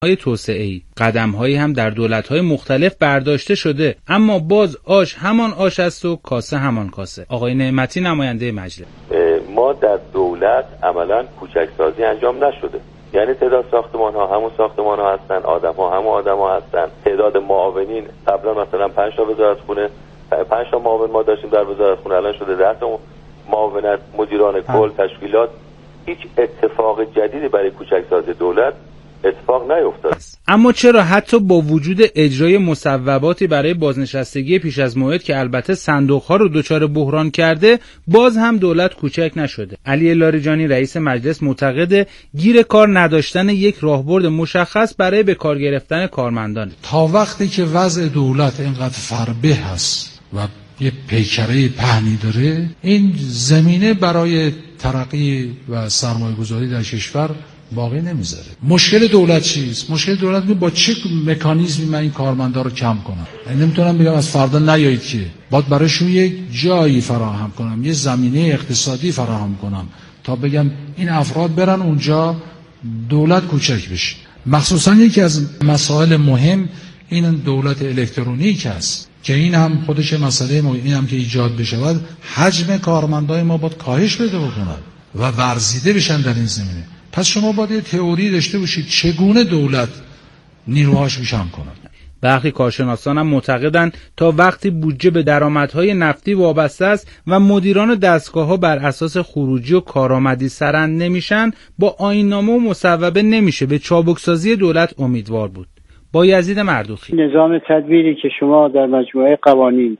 های توسعه‌ای. قدم‌هایی هم در دولت‌های مختلف برداشته شده، اما باز آش همان آش است و کاسه همان کاسه. آقای نعمتی نماینده مجلس: ما در دولت عملاً کوچکسازی انجام نشده. یعنی تعداد ساختمان‌ها همون ساختمان‌ها هستن، آدم‌ها همون آدم‌ها هستن. تعداد معاونین قبلا مثلا 5 تا وزارتخونه، 5 تا معاون ما داشتیم در وزارتخونه، الان شده 10 تا معاونت، مدیران کل، تشکیلات. هیچ اتفاق جدیدی برای کوچکسازی دولت اتفاق نیفتاد. اما چرا حتی با وجود اجرای مصوباتی برای بازنشستگی پیش از موعد که البته صندوق‌ها رو دچار بحران کرده، باز هم دولت کوچک نشده؟ علی لاریجانی رئیس مجلس معتقد گیر کار نداشتن یک راهبرد مشخص برای به کار گرفتن کارمندان. تا وقتی که وضع دولت اینقدر فربه هست و یه پیکره پهنی داره، این زمینه برای ترقی و سرمایه‌گذاری در کشور باقی نمیذاره. مشکل دولت چیست؟ مشکل دولت با چه مکانیزمی من این کارمندا رو کم کنم؟ من نمیتونم بگم از فردا نیایید که باید براشون یک جایی فراهم کنم، یه زمینه اقتصادی فراهم کنم تا بگم این افراد برن اونجا دولت کوچک بشه. مخصوصا یکی از مسائل مهم این دولت الکترونیک است که این هم خودش مسئله این هم که ایجاد بشه، حجم کارمندای ما باید کاهش پیدا بکنه و ورزیده بشن در این زمینه. پس شما باید یه تئوری داشته باشید چگونه دولت نیروهاش رو جمع کنه. برخی کارشناسان هم معتقدند تا وقتی بودجه به درآمدهای نفتی وابسته است و مدیران دستگاه‌ها بر اساس خروجی و کارآمدی سرند نمیشن، با آیین‌نامه و مصوبه نمیشه به چابکسازی دولت امیدوار بود. بایزید مردوخی: نظام تدبیری که شما در مجموعه قوانین،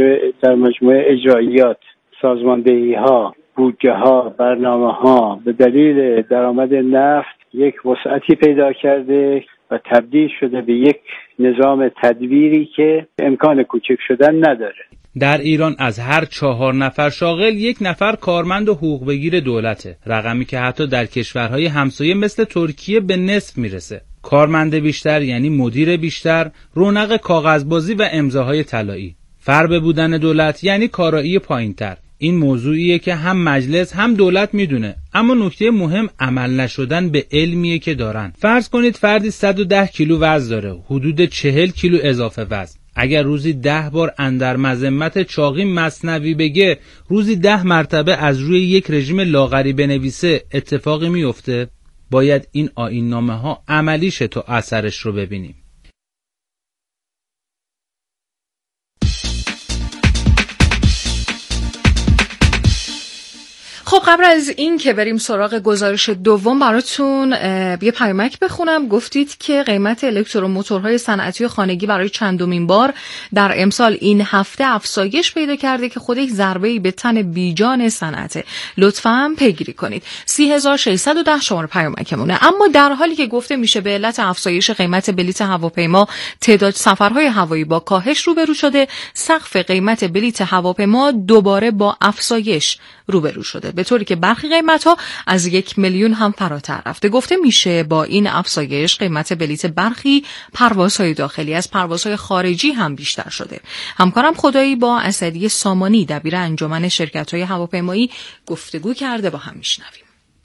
در مجموعه اجراییات، سازماندهی‌ها، بودجه‌ها، برنامه‌ها به دلیل درآمد نفت یک وسعتی پیدا کرده و تبدیل شده به یک نظام تدبیری که امکان کوچک شدن نداره. در ایران از هر 4 نفر شاغل 1 نفر کارمند و حقوق بگیر دولته، رقمی که حتی در کشورهای همسایه مثل ترکیه به نصف میرسه. کارمند بیشتر یعنی مدیر بیشتر، رونق کاغذبازی و امضاهای طلایی. فربه بودن دولت یعنی کارایی پایین‌تر. این موضوعیه که هم مجلس هم دولت میدونه، اما نکته مهم عمل نشدن به علمیه که دارن. فرض کنید فردی 110 کیلو وزن داره، حدود 40 کیلو اضافه وزن. اگر روزی 10 بار اندر مذمت چاقی مثنوی بگه، روزی 10 مرتبه از روی یک رژیم لاغری بنویسه، اتفاقی میفته؟ باید این آیین‌نامه ها عملی شه تا اثرش رو ببینیم. خب قبل از این که بریم سراغ گزارش دوم براتون یه پیامک بخونم. گفتید که قیمت الکتروموتورهای صنعتی و خانگی برای چندمین بار در امسال این هفته افزایش پیدا کرده که خودش ضربه‌ای به تن بیجان صنعته. لطفاً پیگیری کنید. 3610 شماره پیامکمونه. اما در حالی که گفته میشه به علت افزایش قیمت بلیت هواپیما تعداد سفرهای هوایی با کاهش روبرو شده، سقف قیمت بلیت هواپیما دوباره با افزایش روبرو شده، به طوری که برخی قیمت‌ها از 1 میلیون هم فراتر رفته. گفته میشه با این افزایش قیمت بلیت برخی پروازهای داخلی از پروازهای خارجی هم بیشتر شده. همکارم خدایی با اسدی سامانی دبیر انجمن شرکت‌های هواپیمایی گفتگو کرده، با هم میشنویم.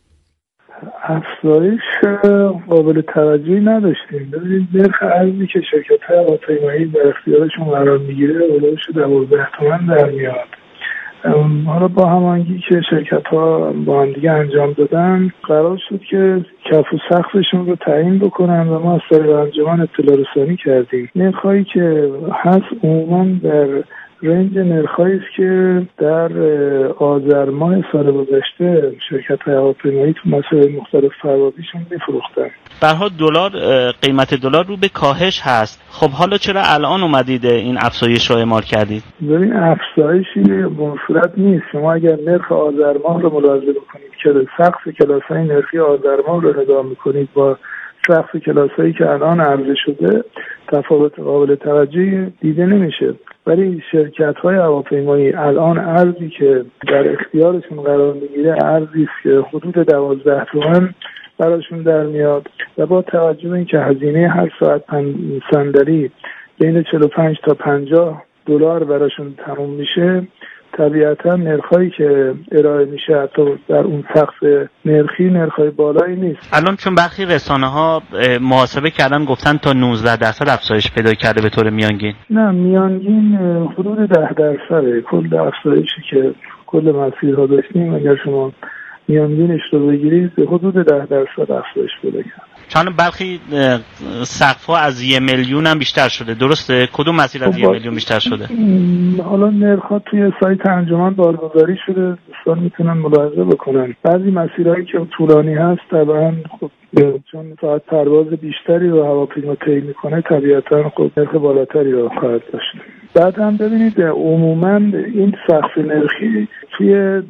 افزایش قابل توجهی نداشتیم. ببینید نرخ ارزی که شرکت‌های هواپیمایی در اختیارشون قرار میگیره اولش 12 تومن در میاد. حالا با هماهنگی که شرکت‌ها با هم دیگه انجام دادن، قرار شد که کف و سقفشون رو تعیین بکنن و ما از طریق انجمن اطلاع رسانی کردیم. نرخ‌هایی که هست عموماً در رنج نرخ‌هایی است که در آذر ماه سال گذشته شرکت‌های هواپیمایی تو مسائل مختلف پروازیشون می‌فروختن. به هر حال دلار، قیمت دلار رو به کاهش هست. خب حالا چرا الان اومدید این افزایش رو اعمال کردید؟ ببین افزایشی منفرد نیست. شما اگر نرخ آذر ماه رو ملاحظه بکنید که سقف کلاس‌های نرخی آذر ماه رو نگاه می‌کنید با سقف کلاس‌هایی که الان عرضه شده، تفاوت قابل توجهی دیده نمیشه. ولی شرکت‌های هواپیمایی الان ارزی که در اختیارشون قرار میگیره ارزی است که حدود 12 تومن براشون در میاد و با توجه به اینکه هزینه هر ساعت صندلی بین 45 تا 50 دلار براشون تموم میشه، طبیعتا نرخ‌هایی که ارائه میشه حتی در اون سقف نرخی نرخ‌های بالایی نیست. الان چون برخی رسانه‌ها محاسبه کردن گفتن تا 19% افزایش پیدا کرده به طور میانگین. نه، میانگین حدود 10% کل افزایشی که کل مسیرها داشتیم اگر شما میانگینش رو بگیرید به حدود 10% افزایش پیدا کرد. چون برخی سقف‌ها از 1 میلیون هم بیشتر شده، درسته؟ کدوم مسیر از 1 میلیون بیشتر شده؟ حالا نرخ‌ها توی سایت انجمن بارگذاری شده، دوستان میتونن ملاحظه بکنن. بعضی مسیرهایی که طولانی هست طبعا خب چون ساعت پرواز بیشتری رو هواپیما طی میکنه طبیعتا خب نرخ بالاتری رو خواهد داشت. بعد هم ببینید عموما این سقف نرخی توی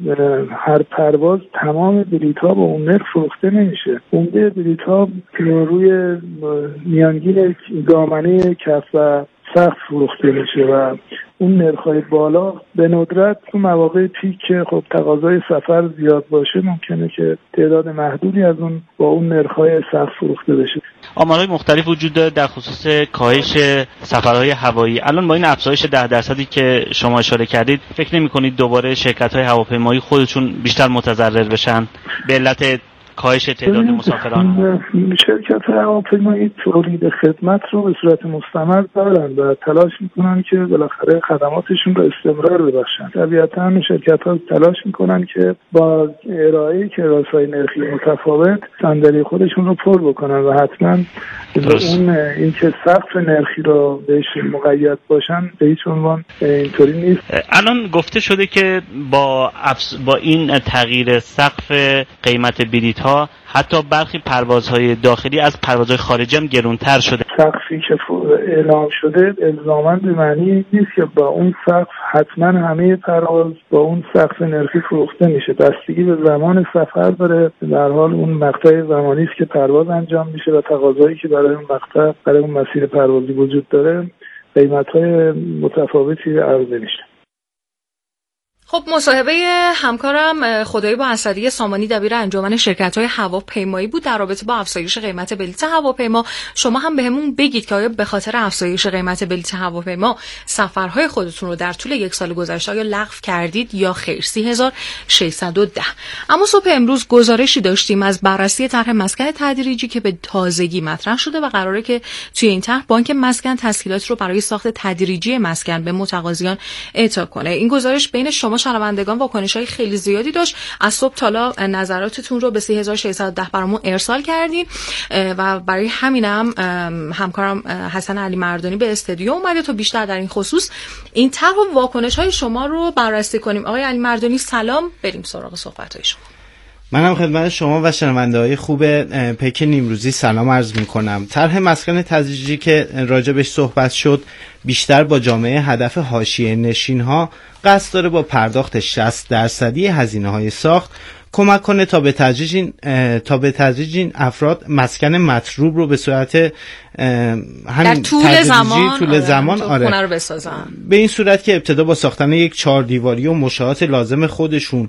هر پرواز تمام بلیط‌ها با اون نرخ فروخته نمیشه. عمده بلیط‌ها روی میانگین دامنه کف و سقف فروخته میشه و اون نرخ‌های بالا به ندرت تو مواقع پیک که خب تقاضای سفر زیاد باشه ممکنه که تعداد محدودی از اون با اون نرخ‌های سقف فروخته بشه. آمارهای مختلف وجود داره در خصوص کاهش سفرهای هوایی. الان با این افزایش 10% که شما اشاره کردید فکر نمی‌کنید دوباره شرکت‌های هواپیمایی خودشون بیشتر متضرر بشن به علت کاهش تعداد مسافران؟ شرکت هواپیمایی تولید خدمت رو به صورت مستمر دارن و تلاش میکنن که بالاخره خدماتشون رو استمرار ببخشن. طبیعتا شرکت‌ها تلاش میکنن که با ارائه کلاس‌های نرخی متفاوت صندلی خودشون رو پر بکنن و حتما اون اینکه سقف نرخی رو بهش مقید باشن به هیچ عنوان اینطوری نیست. الان گفته شده که با این تغییر سقف قیمت بلیط حتی برخی پروازهای داخلی از پروازهای خارجی هم گرانتر شده. سقفی که اعلام شده الزاماً به معنی نیست که با اون سقف حتما همه پرواز با اون سقف نرخی فروخته میشه. بستگی به زمان سفر داره. در حال اون مقطع زمانی است که پرواز انجام میشه و تقاضایی که برای اون مقطع برای اون مسیر پروازی وجود داره قیمت‌های متفاوتی عرضه میشه. خب مصاحبه همکارم خدایی با اسدی سامانی دبیر انجمن شرکت‌های هواپیمایی بود در رابطه با افزایش قیمت بلیط هواپیما. شما هم بهمون بگید که آیا به خاطر افزایش قیمت بلیط هواپیما سفرهای خودتون رو در طول یک سال گذشته آیا لغو کردید یا خیر؟ 3610. اما صبح امروز گزارشی داشتیم از بررسی طرح مسکن تدریجی که به تازگی مطرح شده و قراره که توی این طرح بانک مسکن تسهیلات رو برای ساخت تدریجی مسکن به متقاضیان اعطا کنه. این گزارش بین شما شنوندگان واکنش‌های خیلی زیادی داشت. از صبح تا حالا نظراتتون رو به 3610 برامون ارسال کردین و برای همینم همکارم حسن علی مردانی به استودیو اومده تا بیشتر در این خصوص این طرح و واکنش‌های شما رو بررسی کنیم. آقای علی مردانی سلام، بریم سراغ صحبت‌های شما. منم خدمت شما و شنونده‌های خوب پیک نیمروزی سلام عرض می‌کنم. طرح مسکن تدریجی که راجبش صحبت شد بیشتر با جامعه هدف حاشیه نشین‌ها قصد داره با پرداخت 60% هزینه‌های ساخت کمک کنه تا به تدریج این افراد مسکن مطلوب رو به صورت همین طول زمان خونه رو بسازن. به این صورت که ابتدا با ساختن یک 4 دیواری و مشاهات لازم خودشون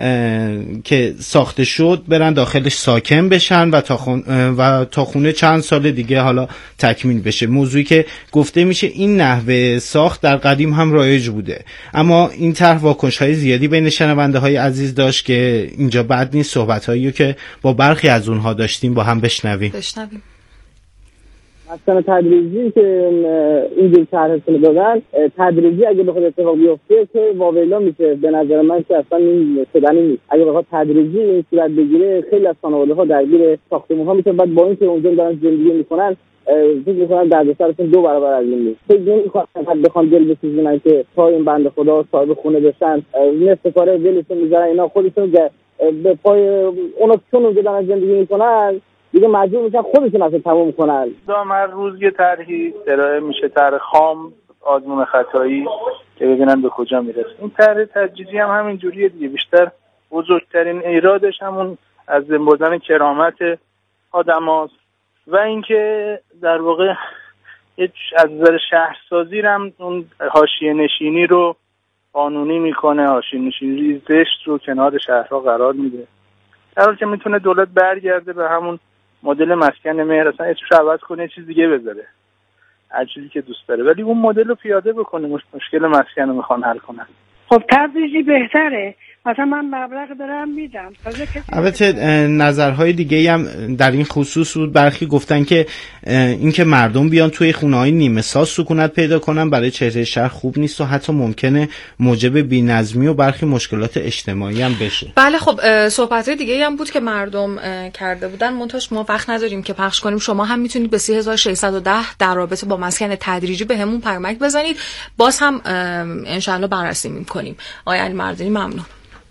که ساخته شد برن داخلش ساکن بشن و تا خونه چند سال دیگه حالا تکمیل بشه. موضوعی که گفته میشه این نحوه ساخت در قدیم هم رایج بوده، اما این طرح واکنش‌های زیادی بین شنونده‌های عزیز داشت که اینجا بد نیست صحبت‌هایی که با برخی از اونها داشتیم با هم بشنویم. مسکن تدریجی که اینجور طرحشون دادن تدریجی اگه بخواد اتفاق بیفته که واویلا میشه. به نظر من که اصلا این شدنی نیست. اگه بخواد تدریجی این صورت بگیره خیلی از خانواده‌ها درگیر ساختمان‌ها میشن، بعد با اینکه اونجا دارن زندگی میکنن فکر میکنن دردسرشون 2 برابر از این نیست. فکر نمی‌کنن بخوام دل بسوزونن که تا این بنده خدا صاحب خونه بشن نصف کاره دلشون میذارن اینا خودشون به پای اونا چون اونجا دارن زندگی میکنن دیگه مجبور میشن خودشون اصلا تموم کنن. هر روز یه طرحی ارائه میشه، طرح خام آزمون خطایی که ببینن به کجا میرسه. این طرح تجدیدی هم همین جوریه دیگه. بیشتر بزرگترین ایرادش همون از بردن کرامت آدماست و اینکه در واقع از نظر شهرسازی هم اون حاشیه نشینی رو قانونی میکنه، حاشیه نشینی زشت رو کنار شهرها قرار میده، در حالی که میتونه دولت برگرده به همون مدل مسکن مهر، اصلا اسمش رو عوض کنه چیز دیگه بذاره، هر چیزی که دوست داره، ولی اون مدل رو پیاده بکنه. مشکل مسکن رو میخوان حل کنن. خب تدریجی بهتره. مثلا من مبلغ دارم میدم. البته نظرهای دیگه هم در این خصوص بود. برخی گفتن که اینکه مردم بیان توی خونه‌های نیمه ساز سکونت پیدا کنن برای چهره شهر خوب نیست و حتی ممکنه موجب بی‌نظمی و برخی مشکلات اجتماعی هم بشه. بله خب صحبت‌های دیگه هم بود که مردم کرده بودن، منتهاش ما وقت نداریم که پخش کنیم. شما هم میتونید به 3610 در رابطه با مسکن تدریجی بهمون پیامک بزنید، باز هم انشالله بررسی می‌کنیم. آقای علی مردانی ممنون.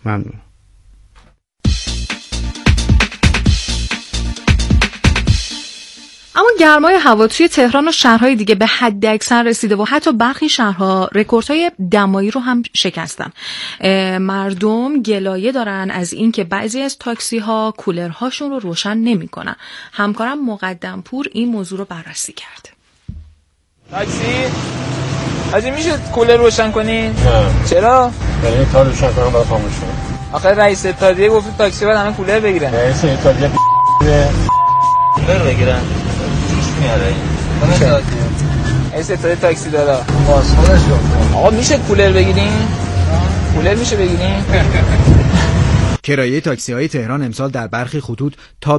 اما گرمای هوا توی تهران و شهرهای دیگه به حد اکثر رسیده و حتی برخی شهرها رکوردهای دمایی رو هم شکستن. مردم گلایه دارن از اینکه بعضی از تاکسی ها کولرهاشون رو روشن نمی‌کنن. همکارم مقدم پور این موضوع رو بررسی کرد. تاکسی از این میشه کولر روشن کنی؟ نه. چرا؟ برای تا روشن کنم باید خاموش کنم. آخه رئیس اتحادیه گفت تاکسی باید همه کولر بگیرن. رئیس اتحادیه کولر بگیرن. چیش میاره؟ رئیس اتحادیه تاکسی داره. بازخونش گفتم. آقا میشه کولر بگیرین؟ کولر میشه بگیرین؟ کرایه تاکسی‌های تهران امسال در برخی خطوط تا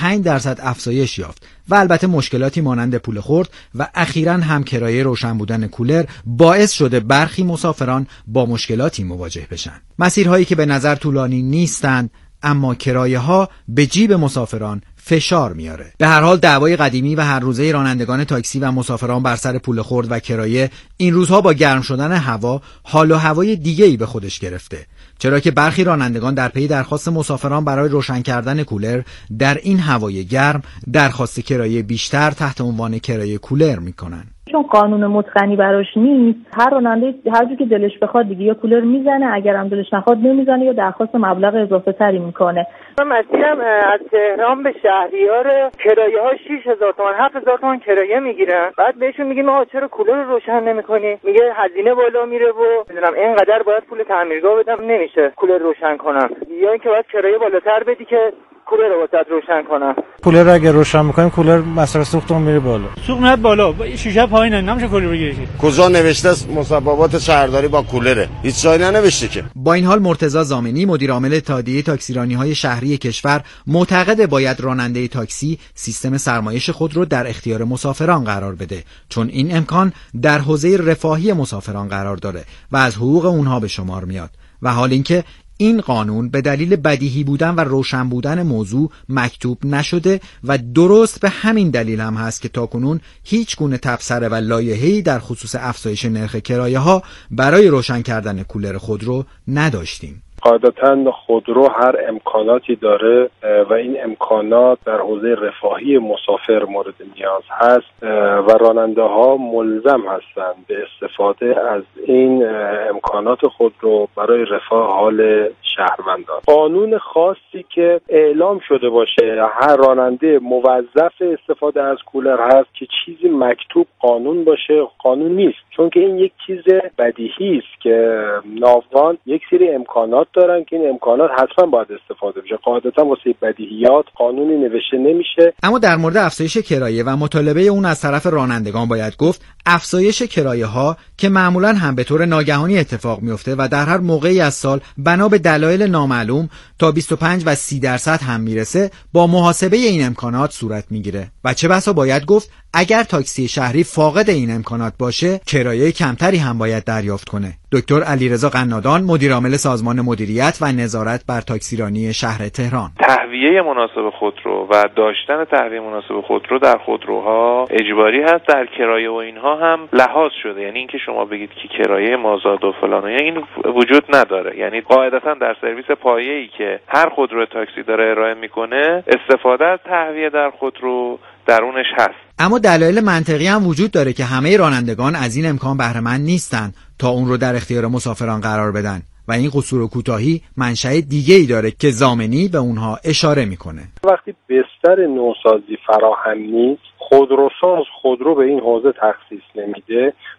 25% افزایش یافت و البته مشکلاتی مانند پول خرد و اخیراً هم کرایه روشن بودن کولر باعث شده برخی مسافران با مشکلاتی مواجه بشن. مسیرهایی که به نظر طولانی نیستند اما کرایه‌ها به جیب مسافران فشار میاره. به هر حال دعوای قدیمی و هر روزه رانندگان تاکسی و مسافران بر سر پول خرد و کرایه این روزها با گرم شدن هوا حال و هوای دیگه‌ای به خودش گرفته، چرا که برخی رانندگان در پی درخواست مسافران برای روشن کردن کولر در این هوای گرم درخواست کرایه بیشتر تحت عنوان کرایه کولر میکنن. چون قانون متقنی براش نیست، هر راننده هر جور که دلش بخواد دیگه یا کولر میزنه، اگر هم دلش نخواد نمیزنه یا درخواست مبلغ اضافه تری میکنه. مسیرم از تهران به شهریار کرایه ها 6000 تومان 7000 تومان کرایه میگیرن. بعد بهشون میگیم آقا چرا کولر رو روشن نمیکنی؟ میگه هزینه بالا میره و میدونم اینقدر باید پول تعمیرگاه بدم، نمیشه کولر روشن کنم، یا اینکه باید کرایه بالاتر بدی که کولر رو واسه روشن کنم. کولر رو اگه روشن میکنیم کولر مصرف سوختمون میره بالا. سوخت میاد بالا، شیشه پایینه، نمیشه کولر بگیری. کجا نوشته است مسببات شهرداری با کولره؟ هیچ جایی ننوشته که. با این حال مرتضی زامنی مدیر عامل اتحادیه تاکسیرانی‌های شهری کشور معتقد باید راننده تاکسی سیستم سرمایش خود رو در اختیار مسافران قرار بده، چون این امکان در حوزه رفاهی مسافران قرار داره و از حقوق اونها به شمار میاد. و حال اینکه این قانون به دلیل بدیهی بودن و روشن بودن موضوع مکتوب نشده و درست به همین دلیل هم هست که تاکنون هیچ گونه تبصره و لایحه‌ای در خصوص افزایش نرخ کرایه‌ها برای روشن کردن کولر خودرو نداشتیم. قاعدتاً خودرو هر امکاناتی داره و این امکانات در حوزه رفاهی مسافر مورد نیاز هست و راننده ها ملزم هستند به استفاده از این امکانات خودرو برای رفاه حال شهروندان. قانون خاصی که اعلام شده باشه هر راننده موظف استفاده از کولر هست که چیزی مکتوب قانون باشه، قانون نیست، چون که این یک چیز بدیهی است که ناوگان یک سری امکانات دارن که این امکانات حتما باید استفاده بشه. قاعدتا واسه بدیهیات قانونی نوشته نمیشه. اما در مورد افزایش کرایه و مطالبه اون از طرف رانندگان باید گفت افزایش کرایه ها که معمولا هم به طور ناگهانی اتفاق میفته و در هر موقعی از سال بنا به دلایل نامعلوم تا 25 و 30% هم میرسه، با محاسبه این امکانات صورت میگیره و چه بسا باید گفت اگر تاکسی شهری فاقد این امکانات باشه کرایه کمتری هم باید دریافت کنه. دکتر علیرضا قنادان مدیر عامل سازمان مدیریت و نظارت بر تاکسیرانی شهر تهران: تهویه مناسب خودرو و داشتن تهویه مناسب خودرو در خودروها اجباری هست، در کرایه و اینها هم لحاظ شده. یعنی اینکه شما بگید که کرایه مازاد و فلان این وجود نداره. یعنی قاعدتا در سرویس پایه‌ای که هر خودرو تاکسی داره ارائه میکنه استفاده از تهویه در خودرو درونش هست. اما دلایل منطقی هم وجود داره که همه رانندگان از این امکان بهره مند نیستن تا اون رو در اختیار مسافران قرار بدن و این قصور و کوتاهی منشأ دیگه‌ای داره که زامنی به اونها اشاره میکنه. وقتی بستر نوسازی فراهم نیست، خودروساز خودرو به این حوزه تخصیص نمیده،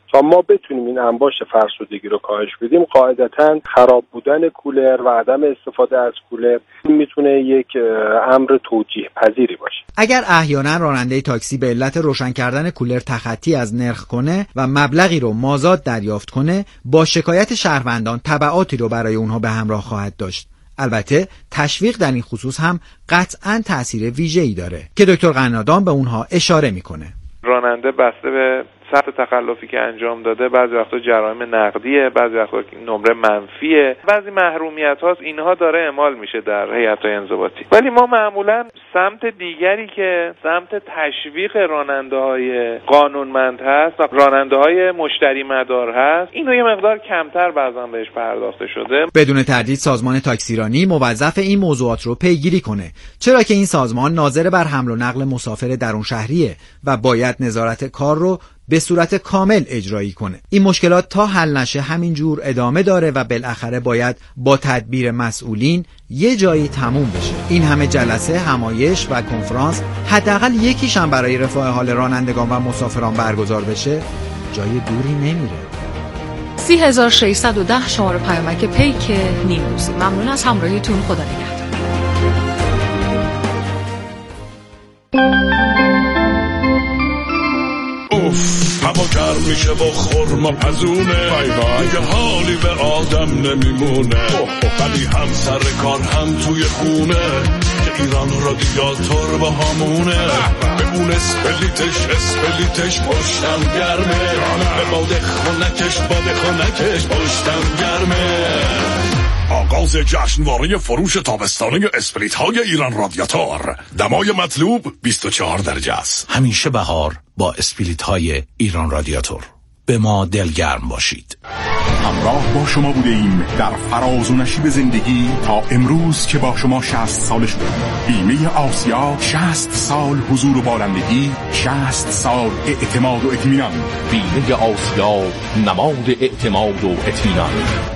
تا ما بتونیم این انباش فرسودگی رو کاهش بدیم، قاعدتاً خراب بودن کولر و عدم استفاده از کولر میتونه یک امر توجیه پذیری باشه. اگر احیانا راننده تاکسی به علت روشن کردن کولر تخطی از نرخ کنه و مبلغی رو مازاد دریافت کنه، با شکایت شهروندان تبعاتی رو برای اونها به همراه خواهد داشت. البته تشویق در این خصوص هم قطعاً تأثیر ویژه‌ای داره که دکتر قنادان به اونها اشاره میکنه. راننده بسته به سطح تخلفی که انجام داده، بعضی وقتا جرایم نقدیه، بعضی وقتا نمره منفیه، بعضی محرومیت هاست، اینها داره اعمال میشه در هیئت‌های انضباطی. ولی ما معمولا سمت دیگری که سمت تشویق راننده‌های قانونمند هست و راننده‌های مشتری مدار هست، اینو یه مقدار کمتر بعضا بهش پرداخته شده. بدون تردید سازمان تاکسیرانی موظف این موضوعات رو پیگیری کنه، چرا که این سازمان ناظر بر حمل و نقل مسافر درون شهریه و باید نظارت کار رو به صورت کامل اجرایی کنه. این مشکلات تا حل نشه همینجور ادامه داره و بالاخره باید با تدبیر مسئولین یه جایی تموم بشه. این همه جلسه، همایش و کنفرانس، حداقل یکیش هم برای رفاه حال رانندگان و مسافران برگزار بشه، جای دوری نمیره. 3610 شماره پیامک پیک نیمروزی. ممنون از همراهیتون. خدا نگهدار. هوا گرم میشه با خورما پزونه، دیگه حالی به آدم نمیمونه، ولی هم سر کار هم توی خونه که ایران رادیاتور با همونه، به اون اسپلیتش پشتم گرمه، به باد خونکش پشتم گرمه. آغاز جشنواره فروش تابستانه اسپریت های ایران رادیاتور. دمای مطلوب 24 درجه است. همیشه بهار با اسپریت های ایران رادیاتور. به ما دلگرم باشید. همراه با شما بوده ایم در فراز و نشیب زندگی تا امروز که با شما 60 سال شد. بیمه آسیا 60 سال حضور و بالندگی، 60 سال اعتماد و اطمینان. بیمه آسیا نماد اعتماد و اطمینان.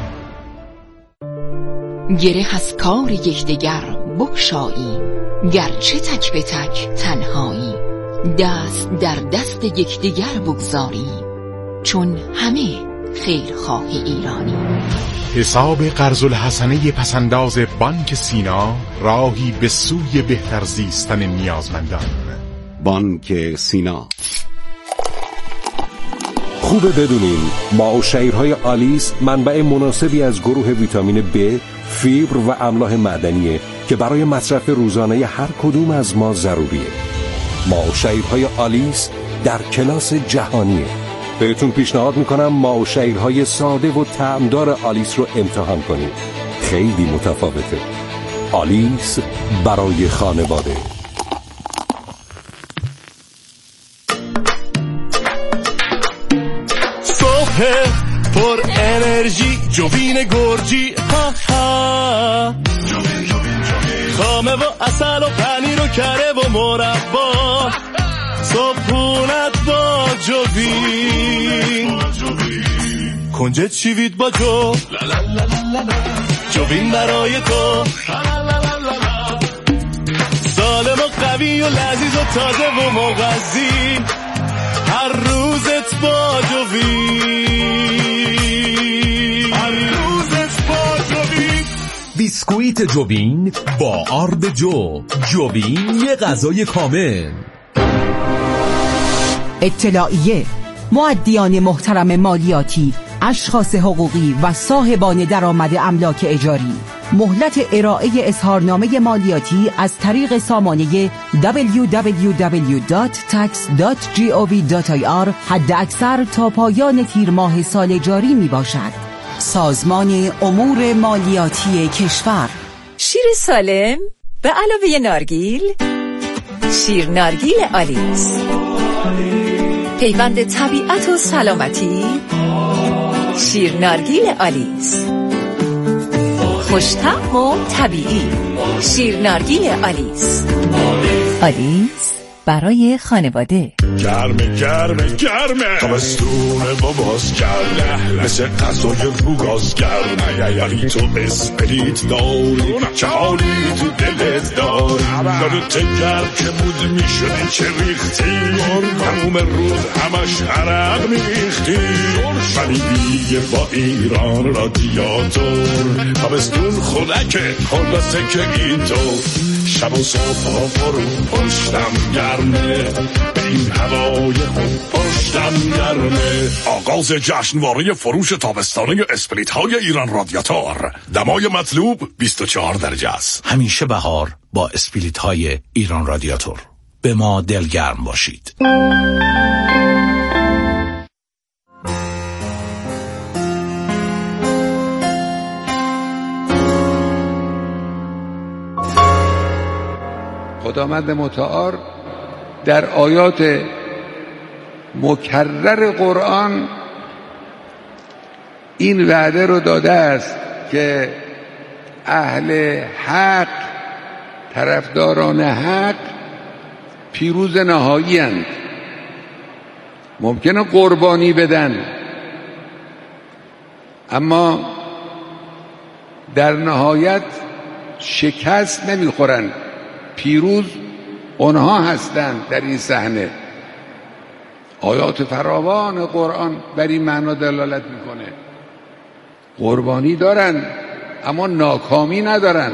گره از کار یکدیگر بگشایی، گرچه تک به تک تنهایی، دست در دست یکدیگر بگذاری، چون همه خیرخواه ایرانی. حساب قرض الحسنه پسنداز بانک سینا، راهی به سوی بهتر زیستن نیازمندان. بانک سینا. خوبه بدونین ماء و شعیرهای آلیس منبع مناسبی از گروه ویتامین B، فیبر و املاح معدنیه که برای مصرف روزانه هر کدوم از ما ضروریه. ماء و شعیرهای آلیس در کلاس جهانیه. بهتون پیشنهاد میکنم ماء و شعیرهای ساده و طعمدار آلیس رو امتحان کنید. خیلی متفاوته. آلیس برای خانواده. پر انرژی جوین گرجی، ها ها، خامه و اصل و پنیر و کره و مربا، صبحونت با جوین، کنجد شیوید با جوین برای تو، سالم و قوی و لذیذ و تازه و مغذی، هر روزت با بیسکویت جوین با آرد جوین یه غذای کامل. اطلاعیه: مؤدیان محترم مالیاتی، اشخاص حقوقی و صاحبان درآمد املاک اجاری، مهلت ارائه اظهارنامه مالیاتی از طریق سامانه www.tax.gov.ir حد اکثر تا پایان تیر ماه سال جاری می باشد. سازمان امور مالیاتی کشور. شیر سالم به علاوه نارگیل، شیر نارگیل آلیس، پیوند طبیعت و سلامتی، شیر نارگیل آلیس، خوش‌طعم و طبیعی، شیر نارگیل آلیس. آلیس برای خانواده. گرمه تابستونه و باز گرمه مثل غذای رو گاز گرمه ولی تو اسپریت داری چه حالی تو دلت داری یادت گرم که بود میشدی چه ریختی تموم روز همش عرق میریختی ولی دیگه با ایران رادیاتور تابستون خودکه خلاصه که اینطور شب و صبح ها فرو پشتم گرمه به این هوای خوب پشتم گرمه. آغاز جشنواره فروش تابستانه اسپریت های ایران رادیاتور. دمای مطلوب 24 درجه است. همیشه بهار با اسپریت های ایران رادیاتور. به ما دلگرم باشید. خداوند متعال در آیات مکرر قرآن این وعده رو داده است که اهل حق، طرفداران حق پیروز نهایی اند. ممکنه قربانی بدن اما در نهایت شکست نمیخورن. پیروز اونها هستند در این صحنه. آیات فراوان قرآن بر این معنا دلالت میکنه. قربانی دارن اما ناکامی ندارن.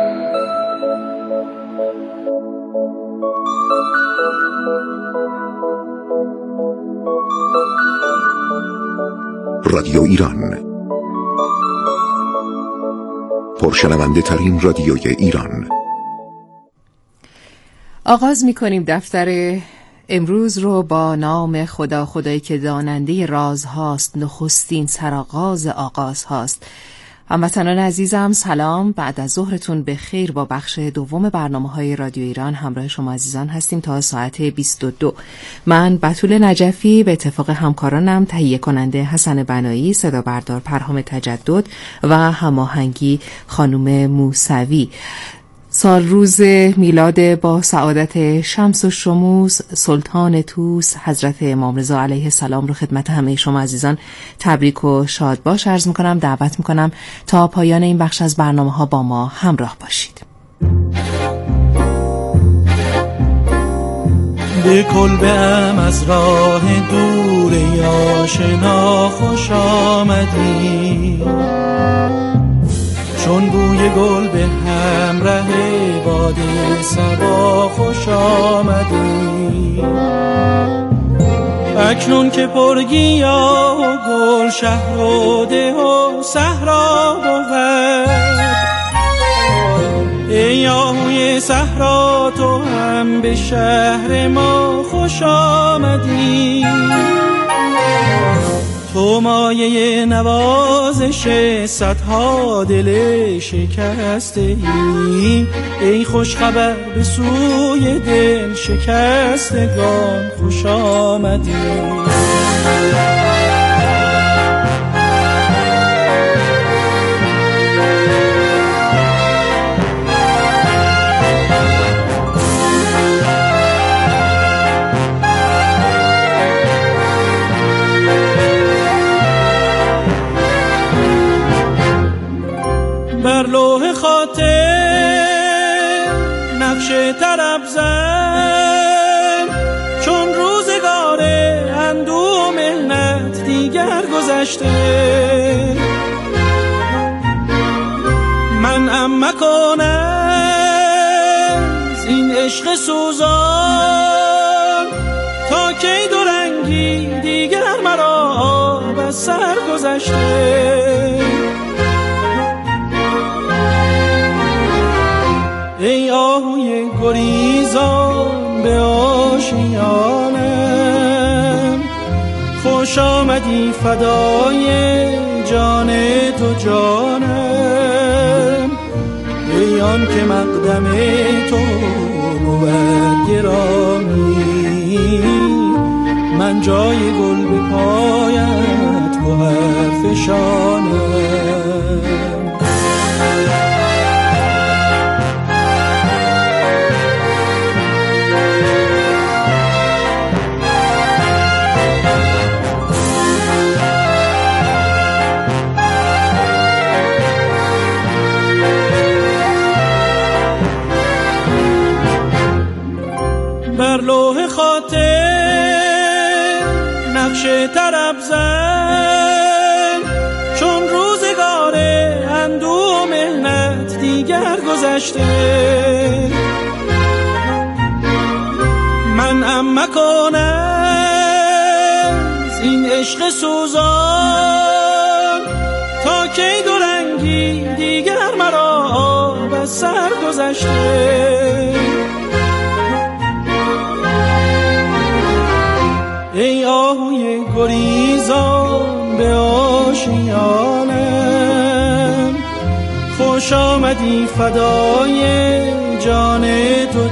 رادیو ایران، پرشنونده ترین رادیوی ایران. آغاز می‌کنیم دفتر امروز رو با نام خدا، خدایی که داننده راز هاست، نخستین سرآغاز آغاز هاست. هموطنان عزیزم سلام، بعد از ظهرتون به خیر. با بخش دوم برنامه‌های رادیو ایران همراه شما عزیزان هستیم تا ساعت 22. من بتول نجفی به اتفاق همکارانم تهیه کننده حسن بنایی، صدا بردار پرهام تجدد و هماهنگی خانم موسوی. سال روز میلاد با سعادت شمس و شموس سلطان طوس حضرت امام رضا علیه السلام رو خدمت همه شما عزیزان تبریک و شاد باش عرض میکنم. دعوت میکنم تا پایان این بخش از برنامه ها با ما همراه باشید. به کلبه‌ام از راه دور آشنا خوش آمدی، چون بوی گل به همراه باد صبا خوش آمدی. اکنون که پرگیا و گل شهر و ده و صحرا بود، ای آهوی صحرا تو هم به شهر ما خوش آمدی. تو مایه نوازش صدها دل شکسته ای، ای خوش خبر به سوی دل شکستگان خوش آمدی. بر لوح خاطر نقش طرب زن، چون روزگار اندوه و محنت دیگر گذشته. منعم مکنم این عشق سوزان، تا کی دو رنگی دیگر مرا آب از سر گذشته. ای آهوی گریزان به آشیانم، خوش آمدی فدای جان تو جانم. ای آن که مقدم تو بود گرامی، من جای گل به پایت گوهر فشانم. نقش طرب زن، چون روزگار اندوه و مهنت دیگر گذشته. من مکن از این عشق سوزان، تا کی دو رنگی دیگر مرا آب از سر گذشته. ای آهوی گریزان به آشیانم، خوش آمدی فدای جان تو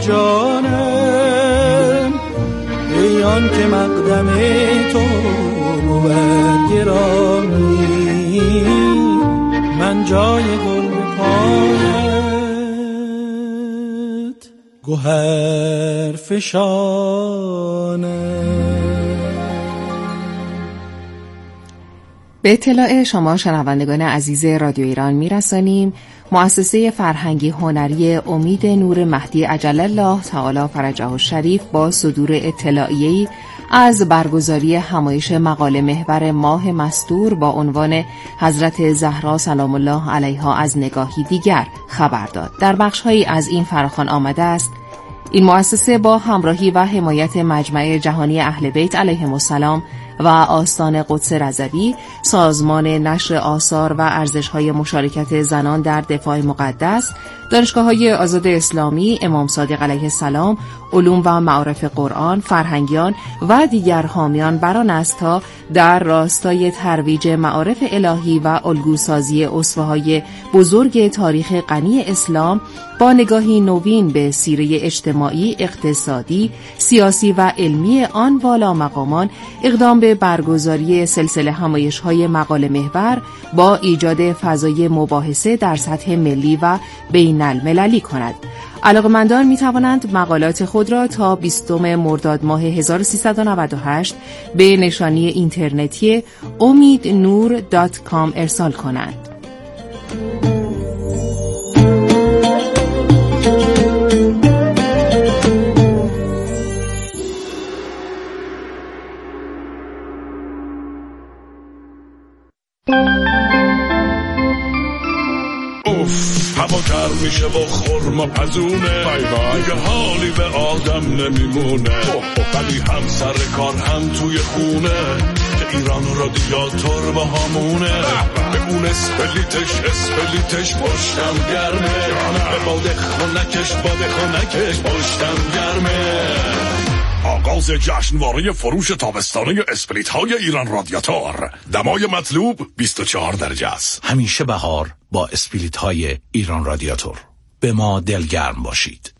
جانم. ای آن که مقدم تو بود گرامی، من جای گل پایت گوهر فشانم. به اطلاع شما شنوندگان عزیز رادیو ایران میرسانیم مؤسسه فرهنگی هنری امید نور مهدی عجل الله تعالی فرجه الشریف با صدور اطلاعیه‌ای از برگزاری همایش مقاله محور ماه مستور با عنوان حضرت زهرا سلام الله علیها از نگاهی دیگر خبر داد. در بخش‌هایی از این فراخوان آمده است: این مؤسسه با همراهی و حمایت مجمع جهانی اهل بیت علیهم السلام و آستان قدس رضوی، سازمان نشر آثار و ارزش‌های مشارکت زنان در دفاع مقدس، دانشگاه‌های آزاد اسلامی، امام صادق علیه السلام، علوم و معارف قرآن، فرهنگیان و دیگر حامیان بران است تا در راستای ترویج معارف الهی و الگوسازی اسوه‌های بزرگ تاریخ غنی اسلام با نگاهی نوین به سیره اجتماعی، اقتصادی، سیاسی و علمی آن والا مقامان اقدام به برگزاری سلسله همایش‌های مقاله محور با ایجاد فضای مباحثه در سطح ملی و بین المللی کند. علاقه‌مندان می توانند مقالات خود را تا 20 مرداد ماه 1398 به نشانی اینترنتی omidnoor.com ارسال کنند. هوا گرم میشه و خورما پزونه، دیگه حالی به آدم نمیمونه. ولی هم سر کار هم توی خونه، که ایران رادیاتور با همونه. بگون اسپلیتش پشتم گرمه، به باده خونکش پشتم گرمه. آغاز جشنواره فروش تابستانه اسپریت های ایران رادیاتور. دمای مطلوب 24 درجه است. همیشه بهار با اسپریت های ایران رادیاتور. به ما دلگرم باشید.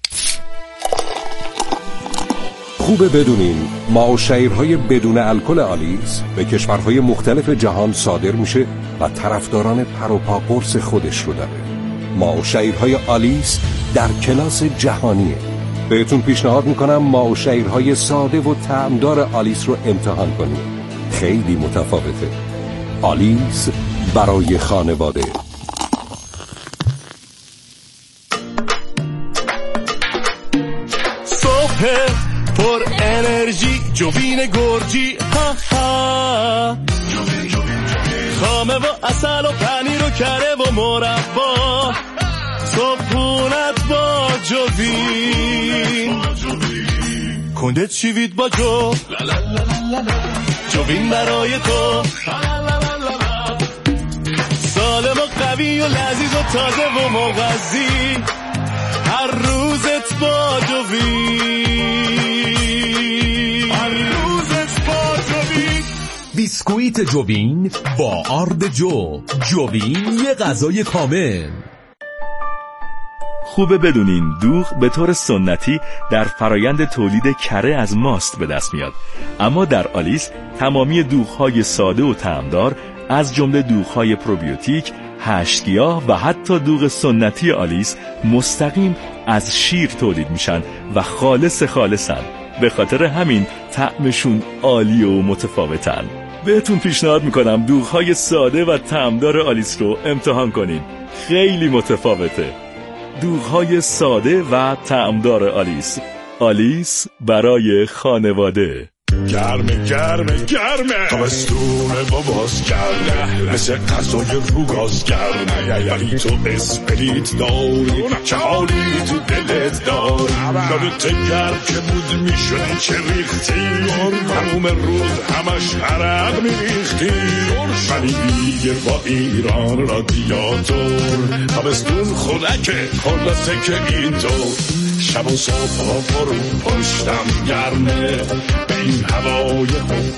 خوبه بدونین معاشرهای بدون الکل آلیس به کشورهای مختلف جهان صادر میشه و طرفداران پر و پا قرص خودش رو داره. معاشرهای آلیس در کلاس جهانیه. بهتون پیشنهاد میکنم معاشرهای ساده و طعمدار آلیس رو امتحان کنید. خیلی متفاوته. آلیس برای خانواده. صبح پر انرژی، جوین گرجی، ها ها، خامه و اصل و پنیر و کره و مربا، صبحونت با جوین، کنده چیوید با جوین برای تو، سالم و قوی و لذیذ و تازه و مغذی، هر روزت با جوین. بیسکویت جوین با آرد جوین یه غذای کامل. خوبه بدونین دوغ به طور سنتی در فرایند تولید کره از ماست به دست میاد، اما در آلیس تمامی دوغ‌های ساده و طعمدار از جمله دوغ‌های پروبیوتیک، هشتگیاه و حتی دوغ سنتی آلیس مستقیم از شیر تولید میشن و خالصن. به خاطر همین طعمشون عالی و متفاوتن. بهتون پیشنهاد میکنم دوغ‌های ساده و طعمدار آلیس رو امتحان کنین. خیلی متفاوته. دوغ‌های ساده و طعمدار آلیس. آلیس برای خانواده. گرمه گرمه گرمه تابستون باباز گرمه مثل غذای روگاز گرمه ولی تو اسپریت داری چه حالی تو دلت داری یادت گرم که بود میشدی چه ریختی تموم روز همش عرق میریختی ولی دیگه با ایران رادیاتور تابستون خودکه خلاصه که اینطور شب و صبح ها پشتم گرمه به این هوای